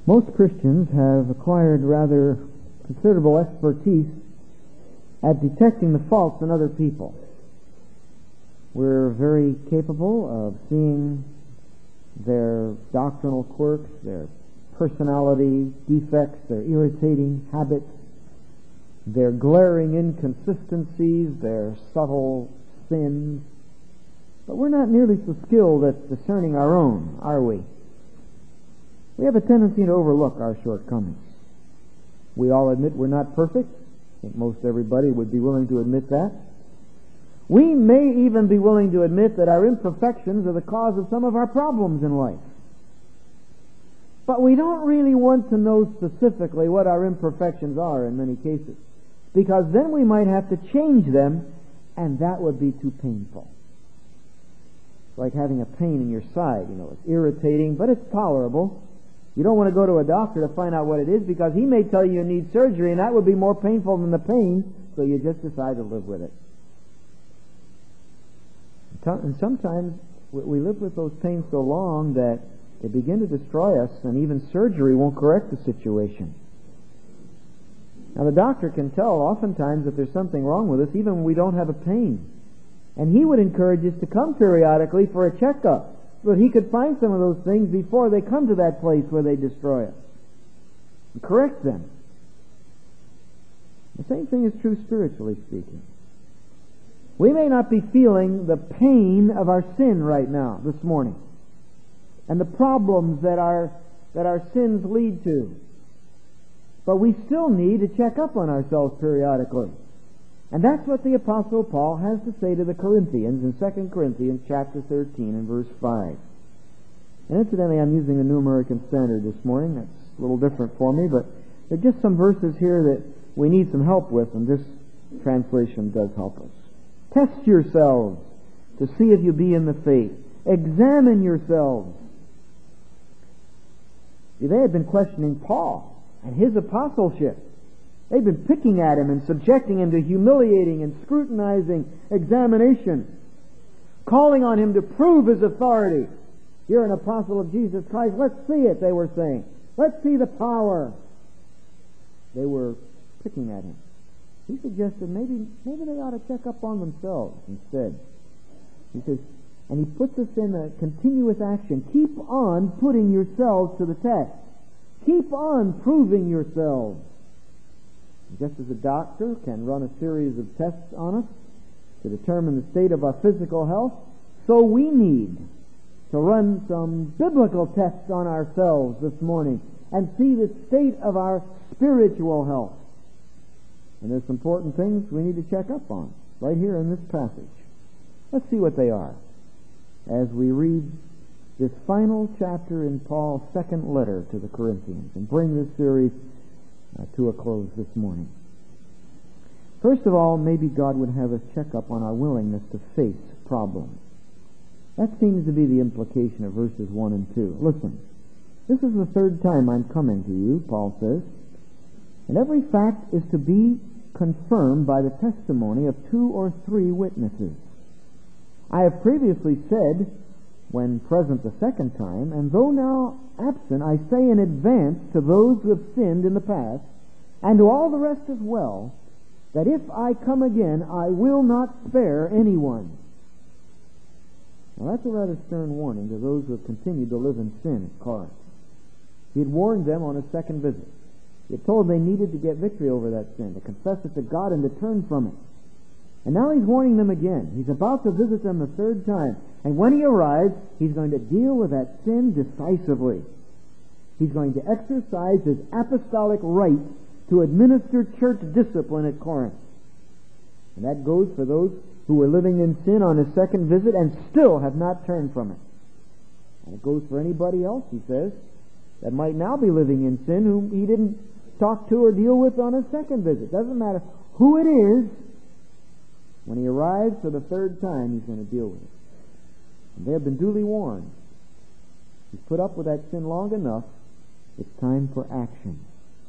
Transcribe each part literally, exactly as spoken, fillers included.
Most Christians have acquired rather considerable expertise at detecting the faults in other people. We're very capable of seeing their doctrinal quirks, their personality defects, their irritating habits, their glaring inconsistencies, their subtle sins. But we're not nearly so skilled at discerning our own, are we? We have a tendency to overlook our shortcomings. We all admit we're not perfect. I think most everybody would be willing to admit that. We may even be willing to admit that our imperfections are the cause of some of our problems in life. But we don't really want to know specifically what our imperfections are in many cases, because then we might have to change them, and that would be too painful. It's like having a pain in your side. You know, it's irritating, but it's tolerable. You don't want to go to a doctor to find out what it is, because he may tell you you need surgery, and that would be more painful than the pain, so you just decide to live with it. And sometimes we live with those pains so long that they begin to destroy us, and even surgery won't correct the situation. Now, the doctor can tell oftentimes that there's something wrong with us even when we don't have a pain. And he would encourage us to come periodically for a checkup, so that he could find some of those things before they come to that place where they destroy us and correct them. The same thing is true spiritually speaking. We may not be feeling the pain of our sin right now, this morning, and the problems that our that our sins lead to. But we still need to check up on ourselves periodically. And that's what the Apostle Paul has to say to the Corinthians in Second Corinthians chapter thirteen and verse five. And incidentally, I'm using the New American Standard this morning. That's a little different for me, but there are just some verses here that we need some help with, and this translation does help us. Test yourselves to see if you be in the faith. Examine yourselves. See, they had been questioning Paul and his apostleship. They'd been picking at him and subjecting him to humiliating and scrutinizing examination, calling on him to prove his authority. You're an apostle of Jesus Christ. Let's see it, they were saying. Let's see the power. They were picking at him. He suggested maybe maybe they ought to check up on themselves instead. He says, and he puts us in a continuous action. Keep on putting yourselves to the test. Keep on proving yourselves. Just as a doctor can run a series of tests on us to determine the state of our physical health, so we need to run some biblical tests on ourselves this morning and see the state of our spiritual health. And there's some important things we need to check up on right here in this passage. Let's see what they are as we read this final chapter in Paul's second letter to the Corinthians and bring this series uh, to a close this morning. First of all, maybe God would have us check up on our willingness to face problems. That seems to be the implication of verses one and two. Listen, this is the third time I'm coming to you, Paul says, and every fact is to be confirmed by the testimony of two or three witnesses. I have previously said, when present the second time, and though now absent, I say in advance to those who have sinned in the past, and to all the rest as well, that if I come again, I will not spare anyone. Now that's a rather stern warning to those who have continued to live in sin at Corinth. He had warned them on his second visit. He had told them they needed to get victory over that sin, to confess it to God and to turn from it. And now he's warning them again. He's about to visit them the third time. And when he arrives, he's going to deal with that sin decisively. He's going to exercise his apostolic right to administer church discipline at Corinth. And that goes for those who were living in sin on his second visit and still have not turned from it. And it goes for anybody else, he says, that might now be living in sin whom he didn't talk to or deal with on his second visit. Doesn't matter who it is. When he arrives for the third time, he's going to deal with it. And they have been duly warned. He's put up with that sin long enough. It's time for action.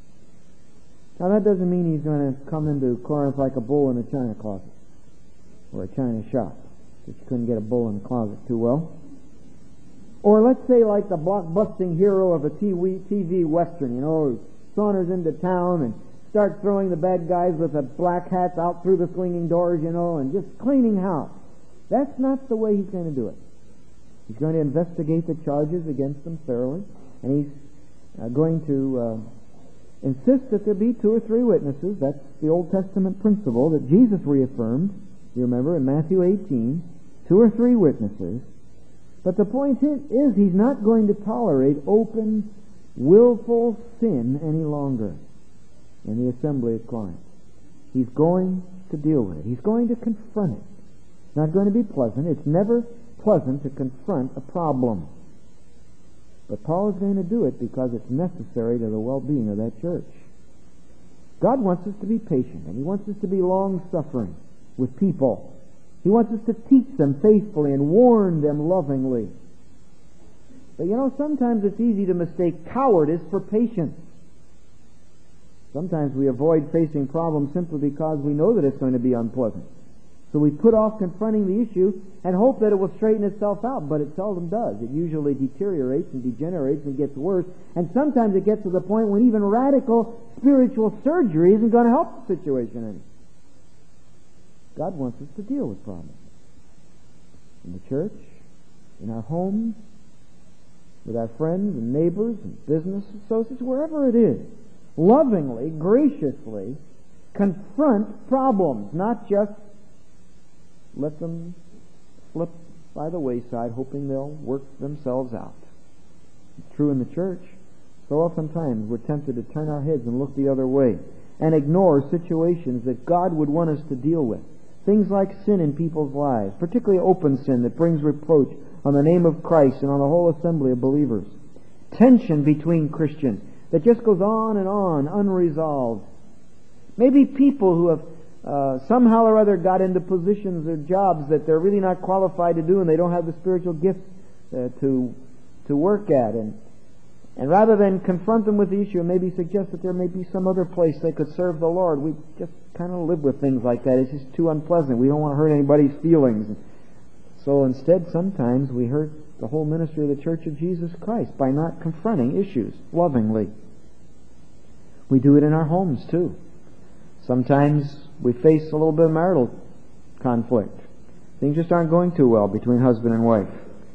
Now that doesn't mean he's going to come into Corinth like a bull in a china closet or a china shop, because you couldn't get a bull in a closet too well. Or let's say like the blockbusting hero of a T V Western, you know, who saunters into town and starts throwing the bad guys with the black hats out through the swinging doors, you know, and just cleaning house. That's not the way he's going to do it. He's going to investigate the charges against them thoroughly, and he's uh, going to uh, insist that there be two or three witnesses. That's the Old Testament principle that Jesus reaffirmed, you remember, in Matthew eighteen, two or three witnesses. But the point is, is he's not going to tolerate open, willful sin any longer in the assembly of Christ. He's going to deal with it. He's going to confront it. It's not going to be pleasant. It's never pleasant to confront a problem. But Paul is going to do it because it's necessary to the well-being of that church. God wants us to be patient, and He wants us to be long-suffering with people. He wants us to teach them faithfully and warn them lovingly. But you know, sometimes it's easy to mistake cowardice for patience. Sometimes we avoid facing problems simply because we know that it's going to be unpleasant. So we put off confronting the issue and hope that it will straighten itself out, but it seldom does. It usually deteriorates and degenerates and gets worse, and sometimes it gets to the point when even radical spiritual surgery isn't going to help the situation any. God wants us to deal with problems. In the church, in our homes, with our friends and neighbors and business associates, wherever it is. Lovingly, graciously confront problems, not just let them slip by the wayside, hoping they'll work themselves out. It's true in the church. So oftentimes we're tempted to turn our heads and look the other way and ignore situations that God would want us to deal with. Things like sin in people's lives, particularly open sin that brings reproach on the name of Christ and on the whole assembly of believers. Tension between Christians that just goes on and on, unresolved. Maybe people who have uh, somehow or other got into positions or jobs that they're really not qualified to do, and they don't have the spiritual gifts uh, to to work at. And and rather than confront them with the issue and maybe suggest that there may be some other place they could serve the Lord, we just kind of live with things like that. It's just too unpleasant. We don't want to hurt anybody's feelings. So instead, sometimes we hurt the whole ministry of the Church of Jesus Christ by not confronting issues lovingly. We do it in our homes too. Sometimes we face a little bit of marital conflict. Things just aren't going too well between husband and wife.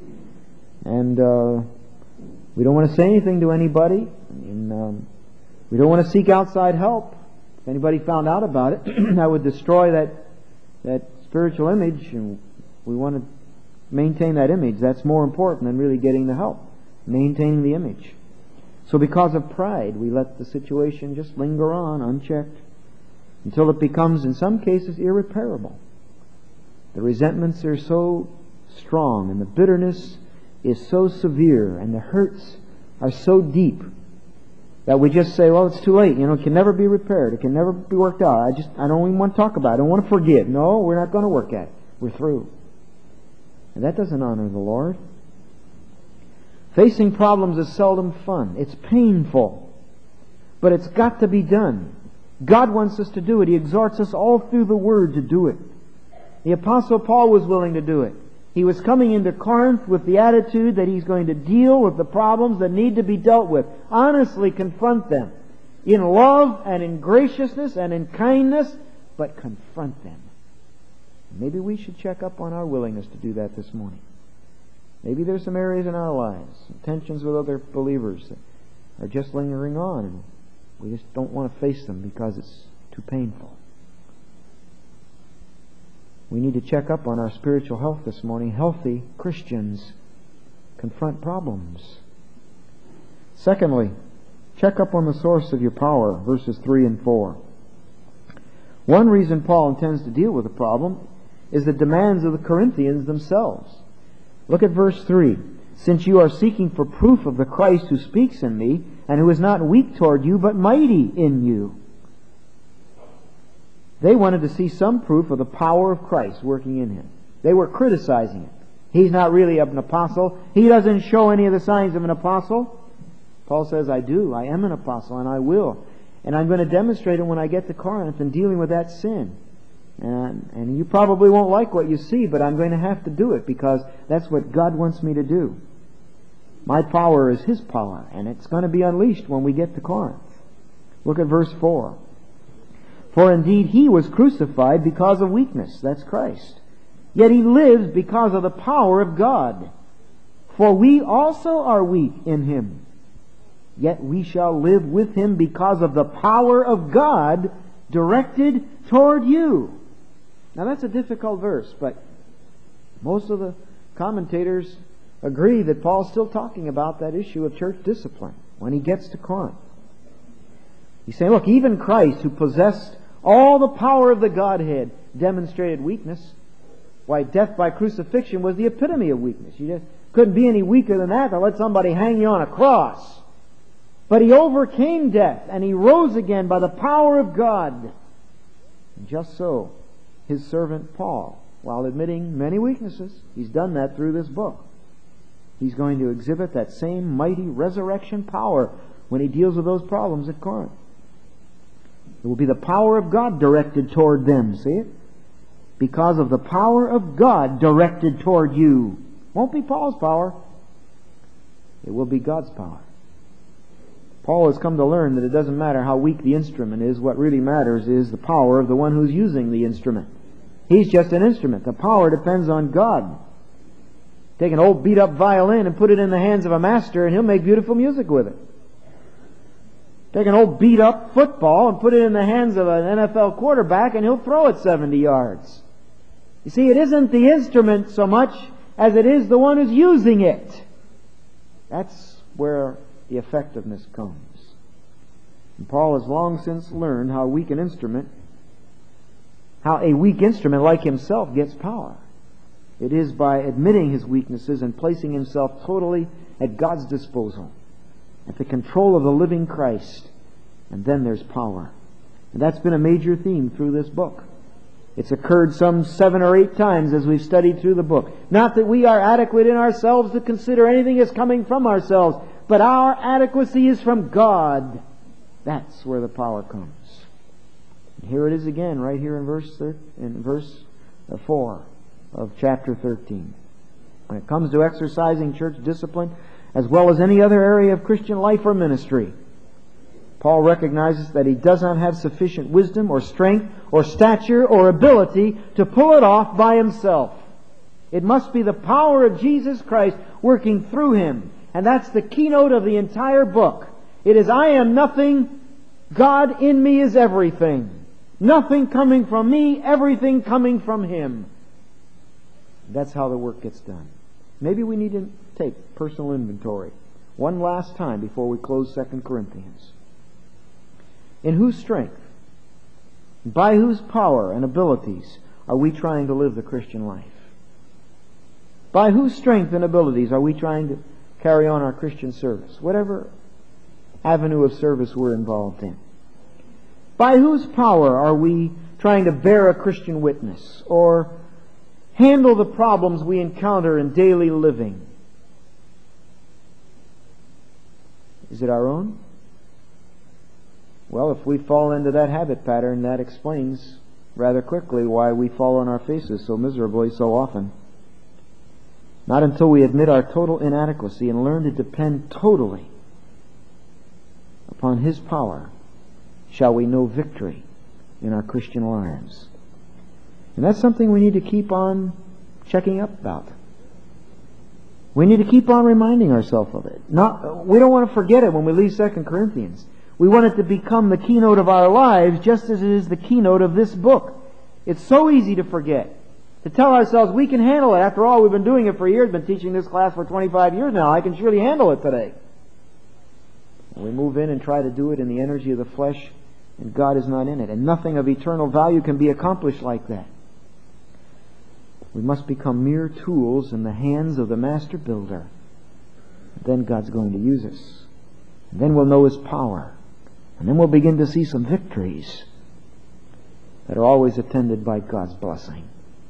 And uh, we don't want to say anything to anybody. And um, we don't want to seek outside help. If anybody found out about it, that would destroy that that spiritual image, and we want to maintain that image. That's more important than really getting the help. Maintaining the image. So because of pride, we let the situation just linger on unchecked until it becomes, in some cases, irreparable. The resentments are so strong, and the bitterness is so severe, and the hurts are so deep that we just say, well, it's too late. You know, it can never be repaired. It can never be worked out. I just, I don't even want to talk about it. I don't want to forgive. No, we're not going to work at it. We're through. And that doesn't honor the Lord. Facing problems is seldom fun. It's painful. But it's got to be done. God wants us to do it. He exhorts us all through the Word to do it. The Apostle Paul was willing to do it. He was coming into Corinth with the attitude that he's going to deal with the problems that need to be dealt with. Honestly confront them. In love and in graciousness and in kindness, but confront them. Maybe we should check up on our willingness to do that this morning. Maybe there's some areas in our lives, tensions with other believers that are just lingering on, and we just don't want to face them because it's too painful. We need to check up on our spiritual health this morning. Healthy Christians confront problems. Secondly, check up on the source of your power, verses three and four. One reason Paul intends to deal with the problem is the demands of the Corinthians themselves. Look at verse three. Since you are seeking for proof of the Christ who speaks in me, and who is not weak toward you, but mighty in you. They wanted to see some proof of the power of Christ working in him. They were criticizing it. He's not really an apostle. He doesn't show any of the signs of an apostle. Paul says, I do. I am an apostle, and I will. And I'm going to demonstrate it when I get to Corinth and dealing with that sin. And, and you probably won't like what you see, but I'm going to have to do it because that's what God wants me to do. My power is His power, and it's going to be unleashed when we get to Corinth. Look at verse four. For indeed He was crucified because of weakness. That's Christ. Yet He lives because of the power of God. For we also are weak in Him. Yet we shall live with Him because of the power of God directed toward you. Now that's a difficult verse, but most of the commentators agree that Paul's still talking about that issue of church discipline when he gets to Corinth. He's saying, look, even Christ, who possessed all the power of the Godhead, demonstrated weakness. Why, death by crucifixion was the epitome of weakness. You just couldn't be any weaker than that to let somebody hang you on a cross. But He overcame death, and He rose again by the power of God. And just so, His servant Paul, while admitting many weaknesses, he's done that through this book. He's going to exhibit that same mighty resurrection power when he deals with those problems at Corinth. It will be the power of God directed toward them, see it? Because of the power of God directed toward you. Won't be Paul's power. It will be God's power. Paul has come to learn that it doesn't matter how weak the instrument is. What really matters is the power of the one who's using the instrument. He's just an instrument. The power depends on God. Take an old beat-up violin and put it in the hands of a master, and he'll make beautiful music with it. Take an old beat-up football and put it in the hands of an N F L quarterback, and he'll throw it seventy yards. You see, it isn't the instrument so much as it is the one who's using it. That's where the effectiveness comes. And Paul has long since learned how weak an instrument, how a weak instrument like himself gets power. It is by admitting his weaknesses and placing himself totally at God's disposal, at the control of the living Christ. And then there's power. And that's been a major theme through this book. It's occurred some seven or eight times as we've studied through the book. Not that we are adequate in ourselves to consider anything as coming from ourselves, but our adequacy is from God. That's where the power comes. And here it is again, right here in verse thir- in verse four of chapter thirteen. When it comes to exercising church discipline, as well as any other area of Christian life or ministry, Paul recognizes that he does not have sufficient wisdom or strength or stature or ability to pull it off by himself. It must be the power of Jesus Christ working through him. And that's the keynote of the entire book. It is, I am nothing, God in me is everything. Nothing coming from me, everything coming from Him. That's how the work gets done. Maybe we need to take personal inventory one last time before we close Second Corinthians. In whose strength, by whose power and abilities are we trying to live the Christian life? By whose strength and abilities are we trying to carry on our Christian service, whatever avenue of service we're involved in? By whose power are we trying to bear a Christian witness or handle the problems we encounter in daily living? Is it our own? Well, if we fall into that habit pattern, that explains rather quickly why we fall on our faces so miserably so often. Not until we admit our total inadequacy and learn to depend totally upon His power shall we know victory in our Christian lives. And that's something we need to keep on checking up about. We need to keep on reminding ourselves of it. Not, we don't want to forget it when we leave Second Corinthians. We want it to become the keynote of our lives just as it is the keynote of this book. It's so easy to forget. To tell ourselves we can handle it. After all, we've been doing it for years, been teaching this class for twenty-five years now. I can surely handle it today. And we move in and try to do it in the energy of the flesh, and God is not in it. And nothing of eternal value can be accomplished like that. We must become mere tools in the hands of the master builder. Then God's going to use us. And then we'll know His power. And then we'll begin to see some victories that are always attended by God's blessing.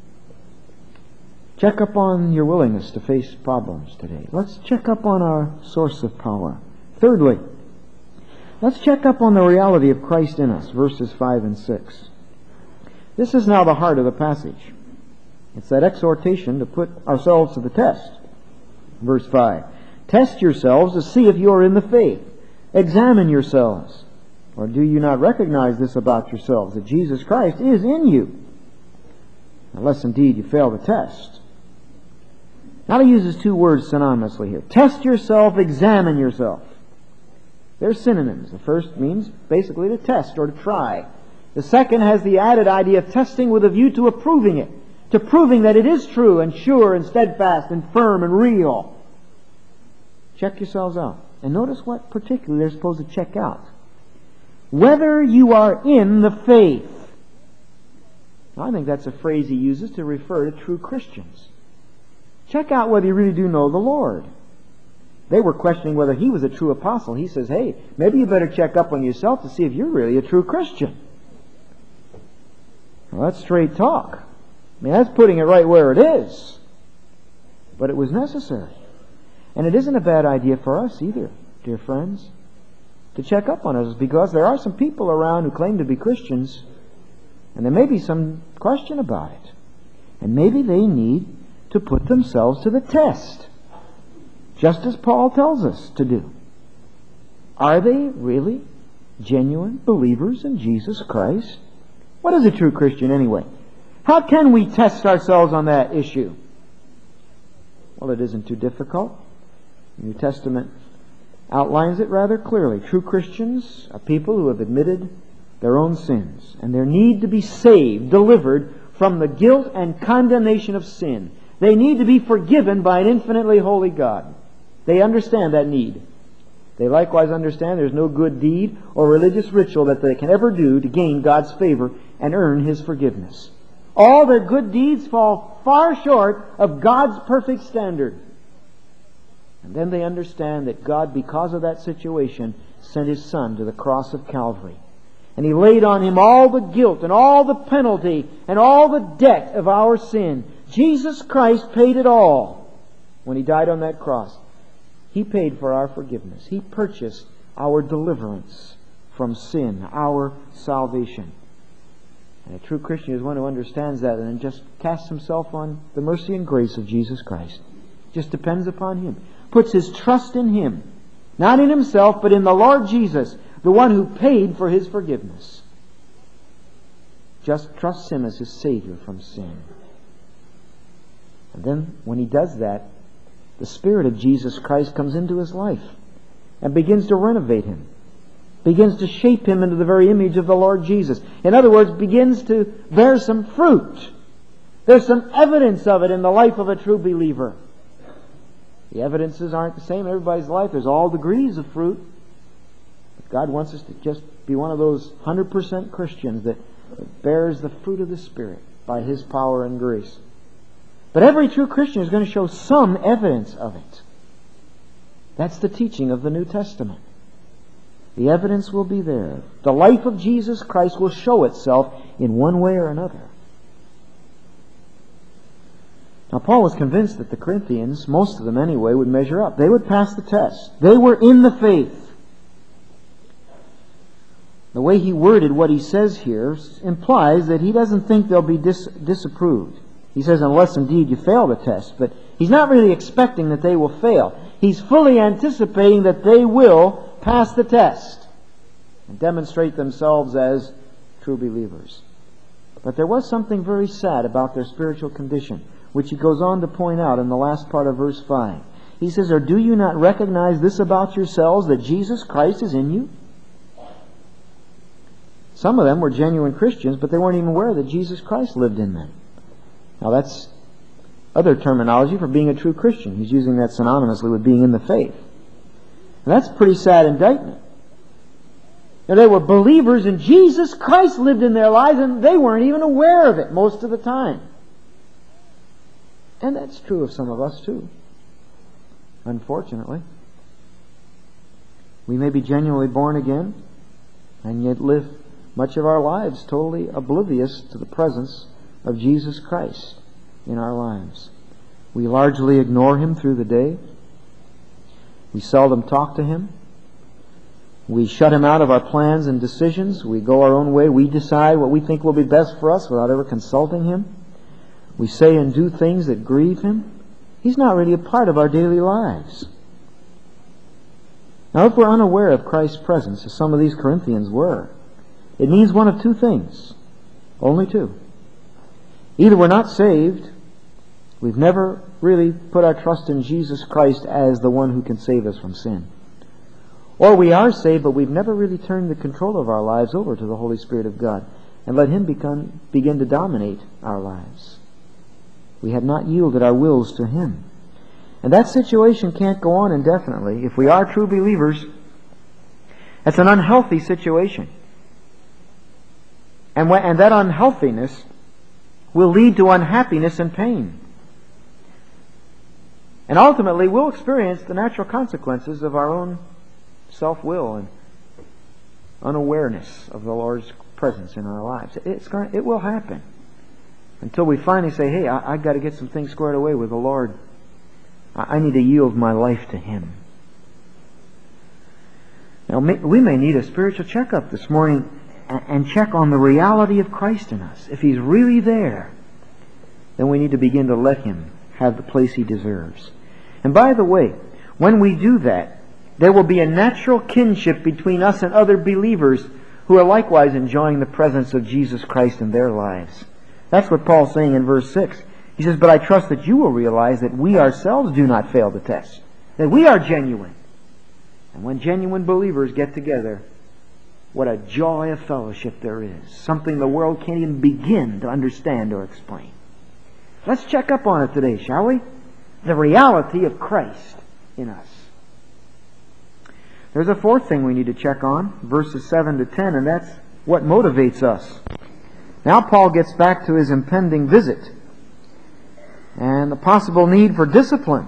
Check up on your willingness to face problems today. Let's check up on our source of power. Thirdly, let's check up on the reality of Christ in us, verses five and six. This is now the heart of the passage. It's that exhortation to put ourselves to the test. Verse five. Test yourselves to see if you are in the faith. Examine yourselves. Or do you not recognize this about yourselves, that Jesus Christ is in you? Unless indeed you fail the test. Now he uses two words synonymously here. Test yourself, examine yourself. They're synonyms. The first means basically to test or to try. The second has the added idea of testing with a view to approving it, to proving that it is true and sure and steadfast and firm and real. Check yourselves out. And notice what particularly they're supposed to check out. Whether you are in the faith. Now, I think that's a phrase he uses to refer to true Christians. Check out whether you really do know the Lord. They were questioning whether he was a true apostle. He says, hey, maybe you better check up on yourself to see if you're really a true Christian. Well, that's straight talk. I mean, that's putting it right where it is. But it was necessary. And it isn't a bad idea for us either, dear friends, to check up on us, because there are some people around who claim to be Christians, and there may be some question about it. And maybe they need to put themselves to the test, just as Paul tells us to do. Are they really genuine believers in Jesus Christ? What is a true Christian anyway? How can we test ourselves on that issue? Well, it isn't too difficult. The New Testament outlines it rather clearly. True Christians are people who have admitted their own sins and their need to be saved, delivered from the guilt and condemnation of sin. They need to be forgiven by an infinitely holy God. They understand that need. They likewise understand there's no good deed or religious ritual that they can ever do to gain God's favor and earn His forgiveness. All their good deeds fall far short of God's perfect standard. And then they understand that God, because of that situation, sent His Son to the cross of Calvary. And He laid on Him all the guilt and all the penalty and all the debt of our sin. Jesus Christ paid it all when He died on that cross. He paid for our forgiveness. He purchased our deliverance from sin, our salvation. And a true Christian is one who understands that and then just casts himself on the mercy and grace of Jesus Christ. Just depends upon Him. Puts his trust in Him. Not in himself, but in the Lord Jesus, the one who paid for his forgiveness. Just trusts Him as his Savior from sin. And then when he does that, the Spirit of Jesus Christ comes into his life and begins to renovate him. Begins to shape him into the very image of the Lord Jesus. In other words, begins to bear some fruit. There's some evidence of it in the life of a true believer. The evidences aren't the same in everybody's life. There's all degrees of fruit. But God wants us to just be one of those one hundred percent Christians that bears the fruit of the Spirit by His power and grace. But every true Christian is going to show some evidence of it. That's the teaching of the New Testament. The evidence will be there. The life of Jesus Christ will show itself in one way or another. Now, Paul was convinced that the Corinthians, most of them anyway, would measure up. They would pass the test. They were in the faith. The way he worded what he says here implies that he doesn't think they'll be dis- disapproved. He says, unless indeed you fail the test. But he's not really expecting that they will fail. He's fully anticipating that they will pass the test and demonstrate themselves as true believers. But there was something very sad about their spiritual condition, which he goes on to point out in the last part of verse five. He says, or do you not recognize this about yourselves, that Jesus Christ is in you? Some of them were genuine Christians, but they weren't even aware that Jesus Christ lived in them. Now that's other terminology for being a true Christian. He's using that synonymously with being in the faith. And that's a pretty sad indictment. Now, they were believers and Jesus Christ lived in their lives and they weren't even aware of it most of the time. And that's true of some of us too. Unfortunately. We may be genuinely born again and yet live much of our lives totally oblivious to the presence of Jesus Christ in our lives. We largely ignore Him through the day. We seldom talk to Him. We shut Him out of our plans and decisions. We go our own way. We decide what we think will be best for us without ever consulting Him. We say and do things that grieve Him. He's not really a part of our daily lives. Now, if we're unaware of Christ's presence, as some of these Corinthians were, it means one of two things. Only two. Either we're not saved, we've never really put our trust in Jesus Christ as the one who can save us from sin. Or we are saved, but we've never really turned the control of our lives over to the Holy Spirit of God and let Him become, begin to dominate our lives. We have not yielded our wills to Him. And that situation can't go on indefinitely. If we are true believers, that's an unhealthy situation. And, when, and that unhealthiness will lead to unhappiness and pain. And ultimately, we'll experience the natural consequences of our own self-will and unawareness of the Lord's presence in our lives. It's going, it will happen until we finally say, hey, I, I've got to get some things squared away with the Lord. I, I need to yield my life to Him. Now, may, we may need a spiritual checkup this morning and, and check on the reality of Christ in us. If He's really there, then we need to begin to let Him have the place He deserves. And by the way, when we do that, there will be a natural kinship between us and other believers who are likewise enjoying the presence of Jesus Christ in their lives. That's what Paul's saying in verse six. He says, but I trust that you will realize that we ourselves do not fail the test, that we are genuine. And when genuine believers get together, what a joy of fellowship there is. Something the world can't even begin to understand or explain. Let's check up on it today, shall we? The reality of Christ in us. There's a fourth thing we need to check on, verses seven to ten, and that's what motivates us. Now Paul gets back to his impending visit and the possible need for discipline.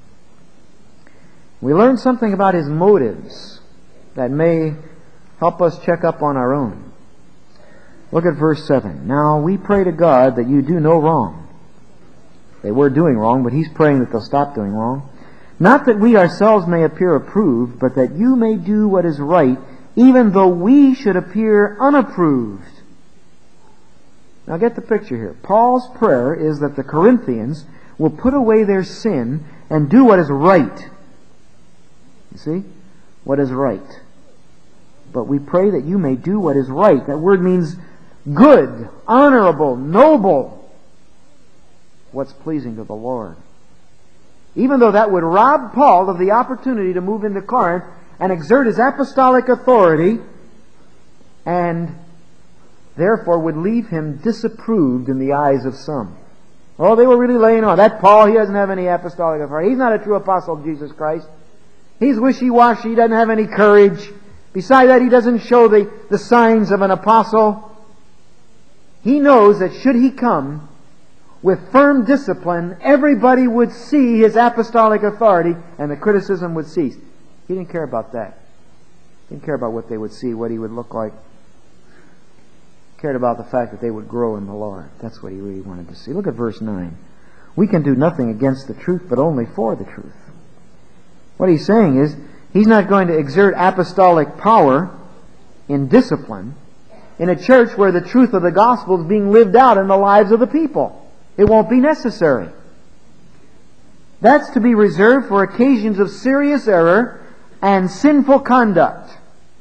We learn something about his motives that may help us check up on our own. Look at verse seven. Now we pray to God that you do no wrong. They were doing wrong, but he's praying that they'll stop doing wrong. Not that we ourselves may appear approved, but that you may do what is right, even though we should appear unapproved. Now get the picture here. Paul's prayer is that the Corinthians will put away their sin and do what is right. You see? What is right. But we pray that you may do what is right. That word means good, honorable, noble. What's pleasing to the Lord. Even though that would rob Paul of the opportunity to move into Corinth and exert his apostolic authority, and therefore would leave him disapproved in the eyes of some. Oh, they were really laying on. That Paul, he doesn't have any apostolic authority. He's not a true apostle of Jesus Christ. He's wishy-washy. He doesn't have any courage. Besides that, he doesn't show the, the signs of an apostle. He knows that should he come with firm discipline, everybody would see his apostolic authority and the criticism would cease. He didn't care about that. He didn't care about what they would see, what he would look like. He cared about the fact that they would grow in the Lord. That's what he really wanted to see. Look at verse nine. We can do nothing against the truth, but only for the truth. What he's saying is, he's not going to exert apostolic power in discipline in a church where the truth of the gospel is being lived out in the lives of the people. It won't be necessary. That's to be reserved for occasions of serious error and sinful conduct.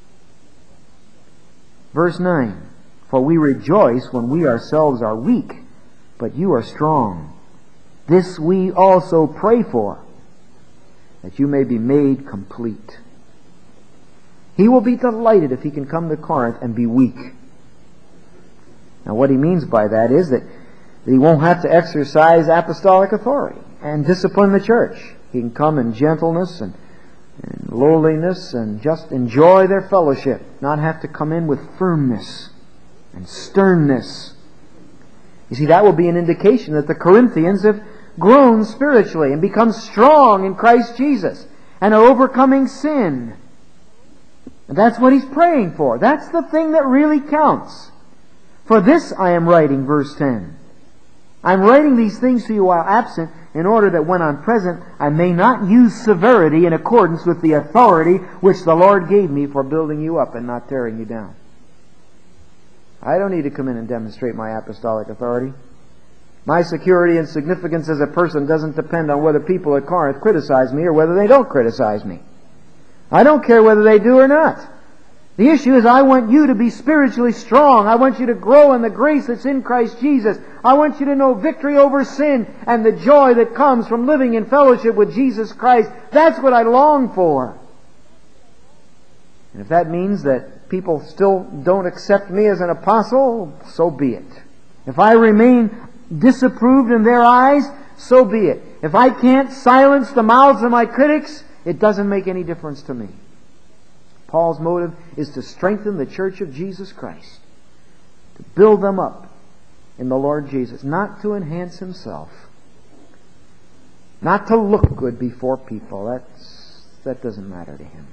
Verse nine. For we rejoice when we ourselves are weak, but you are strong. This we also pray for, that you may be made complete. He will be delighted if he can come to Corinth and be weak. Now what he means by that is that he won't have to exercise apostolic authority and discipline the church. He can come in gentleness and, and lowliness and just enjoy their fellowship, not have to come in with firmness and sternness. You see, that will be an indication that the Corinthians have grown spiritually and become strong in Christ Jesus and are overcoming sin. And that's what he's praying for. That's the thing that really counts. For this I am writing, verse ten. I'm writing these things to you while absent, in order that when I'm present, I may not use severity in accordance with the authority which the Lord gave me for building you up and not tearing you down. I don't need to come in and demonstrate my apostolic authority. My security and significance as a person doesn't depend on whether people at Corinth criticize me or whether they don't criticize me. I don't care whether they do or not. The issue is I want you to be spiritually strong. I want you to grow in the grace that's in Christ Jesus. I want you to know victory over sin and the joy that comes from living in fellowship with Jesus Christ. That's what I long for. And if that means that people still don't accept me as an apostle, so be it. If I remain disapproved in their eyes, so be it. If I can't silence the mouths of my critics, it doesn't make any difference to me. Paul's motive is to strengthen the church of Jesus Christ, to build them up in the Lord Jesus, not to enhance himself, not to look good before people. That's, that doesn't matter to him.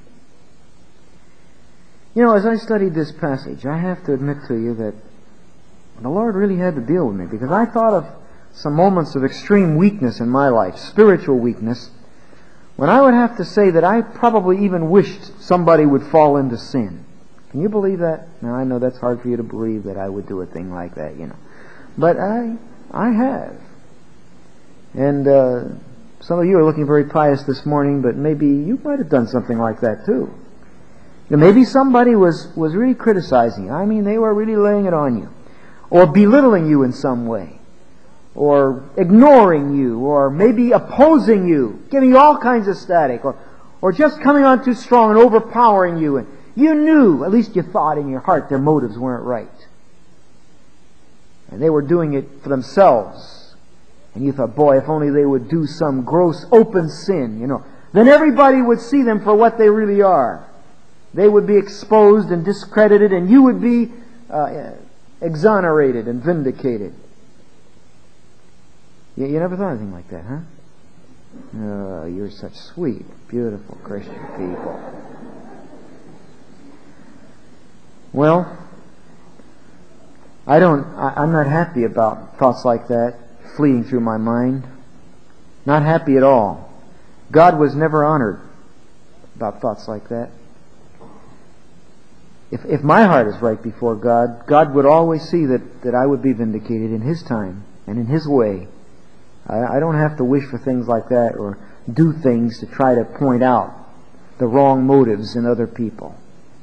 You know, as I studied this passage, I have to admit to you that the Lord really had to deal with me, because I thought of some moments of extreme weakness in my life, spiritual weakness, when I would have to say that I probably even wished somebody would fall into sin. Can you believe that? Now, I know that's hard for you to believe that I would do a thing like that, you know. But I I have. And uh, some of you are looking very pious this morning, but maybe you might have done something like that too. You know, maybe somebody was, was really criticizing you. I mean, they were really laying it on you. Or belittling you in some way. Or ignoring you, or maybe opposing you, giving you all kinds of static, or, or just coming on too strong and overpowering you. And you knew, at least you thought in your heart, their motives weren't right. And they were doing it for themselves. And you thought, boy, if only they would do some gross open sin, you know. Then everybody would see them for what they really are. They would be exposed and discredited, and you would be uh, exonerated and vindicated. You, you never thought anything like that, huh? Oh, you're such sweet, beautiful Christian people. Well, I don't, I, I'm not happy about thoughts like that fleeing through my mind. Not happy at all. God was never honored about thoughts like that. If, if my heart is right before God, God would always see that, that I would be vindicated in His time and in His way. I, I don't have to wish for things like that or do things to try to point out the wrong motives in other people.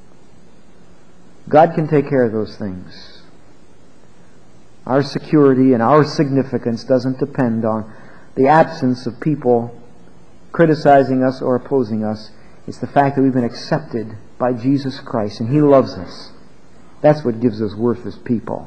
God can take care of those things. Our security and our significance doesn't depend on the absence of people criticizing us or opposing us. It's the fact that we've been accepted by Jesus Christ and He loves us. That's what gives us worth as people.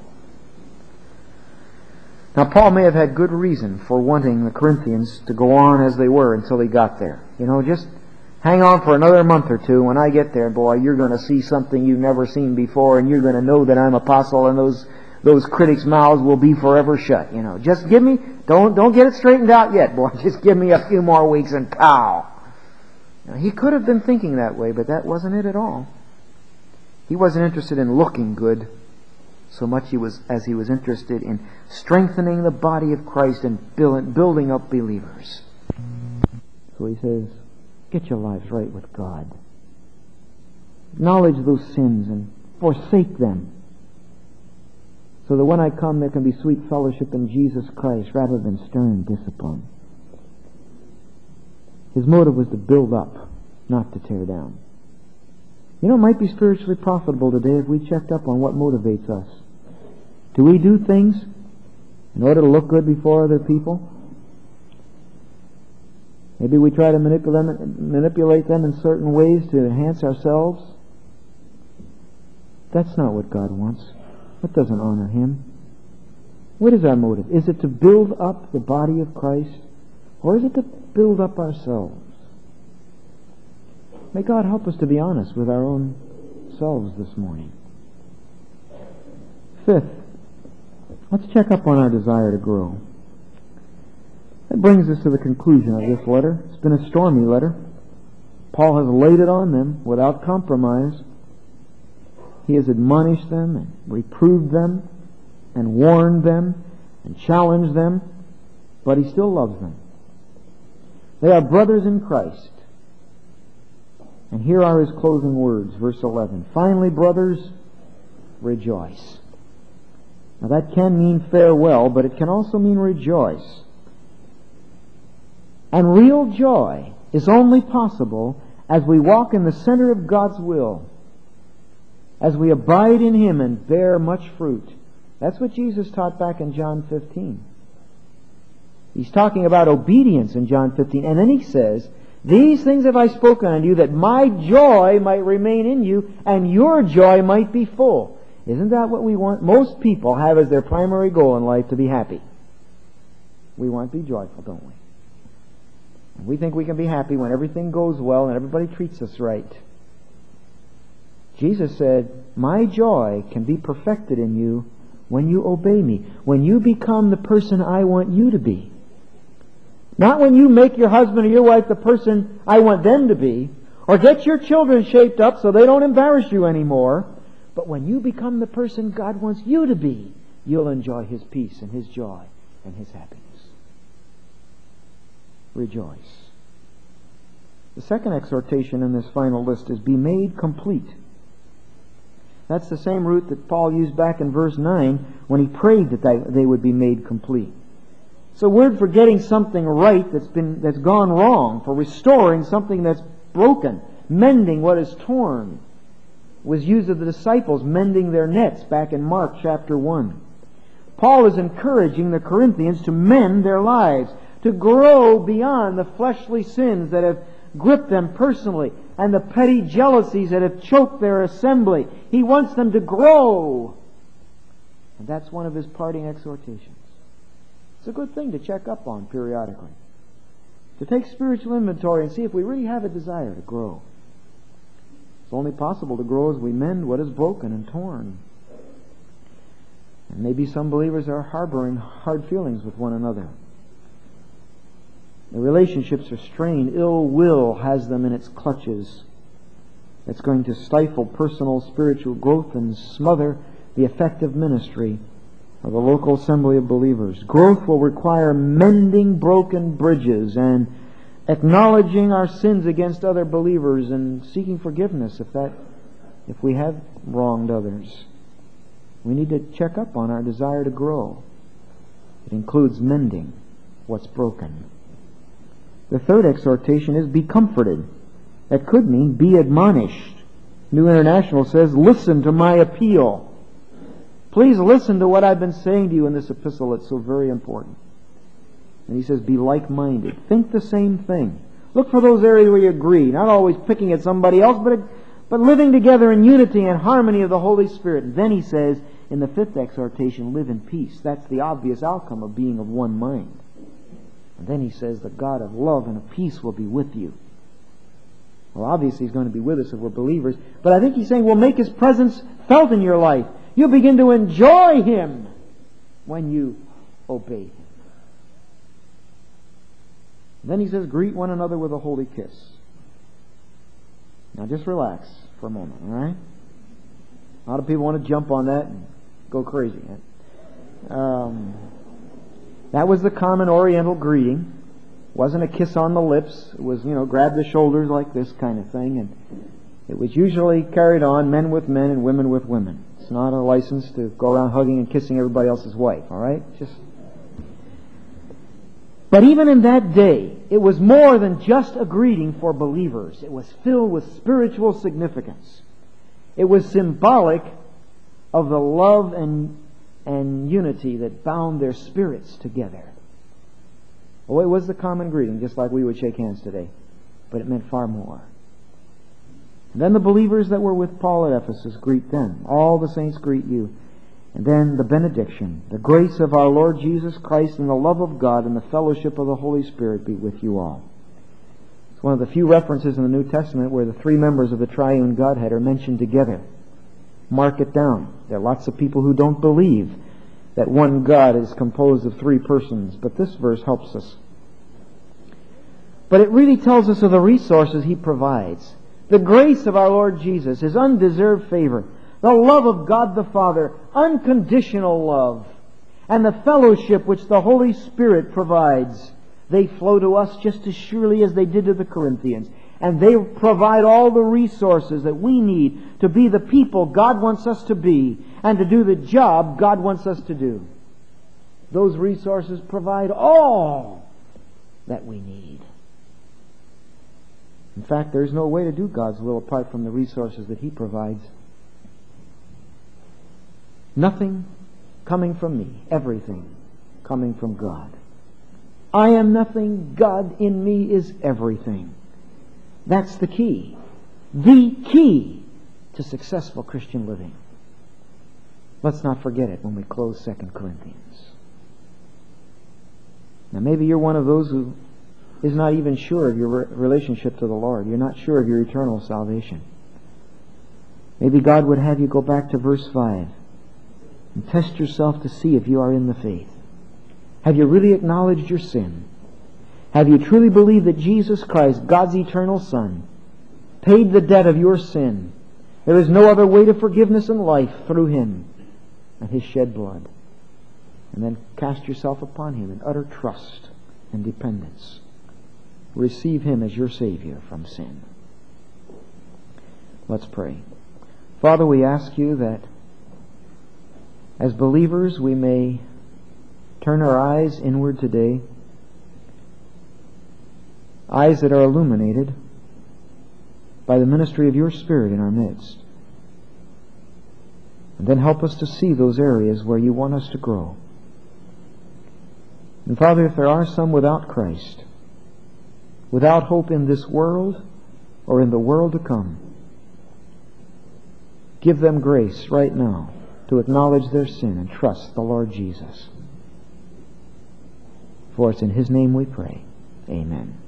Now, Paul may have had good reason for wanting the Corinthians to go on as they were until he got there. You know, just hang on for another month or two. When I get there, boy, you're going to see something you've never seen before, and you're going to know that I'm apostle, and those those critics' mouths will be forever shut. You know, just give me, don't don't get it straightened out yet, boy. Just give me a few more weeks and pow. Now, he could have been thinking that way, but that wasn't it at all. He wasn't interested in looking good so much he was as he was interested in strengthening the body of Christ and build, building up believers. So he says, get your lives right with God. Acknowledge those sins and forsake them, so that when I come there can be sweet fellowship in Jesus Christ rather than stern discipline. His motive was to build up, not to tear down. You know, it might be spiritually profitable today if we checked up on what motivates us. Do we do things in order to look good before other people? Maybe we try to manipulate them, manipulate them in certain ways to enhance ourselves. That's not what God wants. That doesn't honor Him. What is our motive? Is it to build up the body of Christ, or is it to build up ourselves? May God help us to be honest with our own selves this morning. Fifth, let's check up on our desire to grow. That brings us to the conclusion of this letter. It's been a stormy letter. Paul has laid it on them without compromise. He has admonished them and reproved them and warned them and challenged them, but he still loves them. They are brothers in Christ. And here are his closing words, verse eleven. Finally, brothers, rejoice. Now that can mean farewell, but it can also mean rejoice. And real joy is only possible as we walk in the center of God's will, as we abide in Him and bear much fruit. That's what Jesus taught back in John fifteen. He's talking about obedience in John fifteen. And then He says, these things have I spoken unto you, that my joy might remain in you, and your joy might be full. Isn't that what we want? Most people have as their primary goal in life to be happy. We want to be joyful, don't we? And we think we can be happy when everything goes well and everybody treats us right. Jesus said, my joy can be perfected in you when you obey me, when you become the person I want you to be. Not when you make your husband or your wife the person I want them to be, or get your children shaped up so they don't embarrass you anymore, but when you become the person God wants you to be, you'll enjoy His peace and His joy and His happiness. Rejoice. The second exhortation in this final list is be made complete. That's the same root that Paul used back in verse nine when he prayed that they, they would be made complete. It's a word for getting something right that's been that's gone wrong, for restoring something that's broken, mending what is torn. It was used of the disciples mending their nets back in Mark chapter one. Paul is encouraging the Corinthians to mend their lives, to grow beyond the fleshly sins that have gripped them personally and the petty jealousies that have choked their assembly. He wants them to grow. And that's one of his parting exhortations. It's a good thing to check up on periodically. To take spiritual inventory and see if we really have a desire to grow. It's only possible to grow as we mend what is broken and torn. And maybe some believers are harboring hard feelings with one another. The relationships are strained. Ill will has them in its clutches. It's going to stifle personal spiritual growth and smother the effective ministry of the local assembly of believers. Growth will require mending broken bridges and acknowledging our sins against other believers and seeking forgiveness if that if we have wronged others. We need to check up on our desire to grow. It includes mending what's broken. The third exhortation is be comforted. That could mean be admonished. New International says, listen to my appeal. Please listen to what I've been saying to you in this epistle. It's so very important. And he says, be like-minded. Think the same thing. Look for those areas where you agree. Not always picking at somebody else, but, but living together in unity and harmony of the Holy Spirit. And then he says, in the fifth exhortation, live in peace. That's the obvious outcome of being of one mind. And then he says, the God of love and of peace will be with you. Well, obviously He's going to be with us if we're believers. But I think He's saying, we'll make His presence felt in your life. You'll begin to enjoy Him when you obey Him. Then he says, greet one another with a holy kiss. Now just relax for a moment, all right? A lot of people want to jump on that and go crazy. Um, that was the common Oriental greeting. It wasn't a kiss on the lips. It was, you know, grab the shoulders like this kind of thing. And it was usually carried on, men with men and women with women. It's not a license to go around hugging and kissing everybody else's wife, all right? Just. But even in that day, it was more than just a greeting for believers. It was filled with spiritual significance. It was symbolic of the love and, and unity that bound their spirits together. Oh, it was the common greeting, just like we would shake hands today. But it meant far more. And then the believers that were with Paul at Ephesus greet them. All the saints greet you. And then the benediction. The grace of our Lord Jesus Christ and the love of God and the fellowship of the Holy Spirit be with you all. It's one of the few references in the New Testament where the three members of the triune Godhead are mentioned together. Mark it down. There are lots of people who don't believe that one God is composed of three persons, but this verse helps us. But it really tells us of the resources He provides. The grace of our Lord Jesus, His undeserved favor, the love of God the Father, unconditional love, and the fellowship which the Holy Spirit provides. They flow to us just as surely as they did to the Corinthians. And they provide all the resources that we need to be the people God wants us to be and to do the job God wants us to do. Those resources provide all that we need. In fact, there's no way to do God's will apart from the resources that He provides. Nothing coming from me, everything coming from God. I am nothing, God in me is everything. That's the key. The key to successful Christian living. Let's not forget it when we close Second Corinthians. Now maybe you're one of those who is not even sure of your re- relationship to the Lord. You're not sure of your eternal salvation. Maybe God would have you go back to verse five and test yourself to see if you are in the faith. Have you really acknowledged your sin? Have you truly believed that Jesus Christ, God's eternal Son, paid the debt of your sin? There is no other way to forgiveness and life through Him and His shed blood. And then cast yourself upon Him in utter trust and dependence. Receive Him as your Savior from sin. Let's pray. Father, we ask You that as believers we may turn our eyes inward today, eyes that are illuminated by the ministry of Your Spirit in our midst. And then help us to see those areas where You want us to grow. And Father, if there are some without Christ, without hope in this world or in the world to come, give them grace right now to acknowledge their sin and trust the Lord Jesus. For it's in His name we pray. Amen.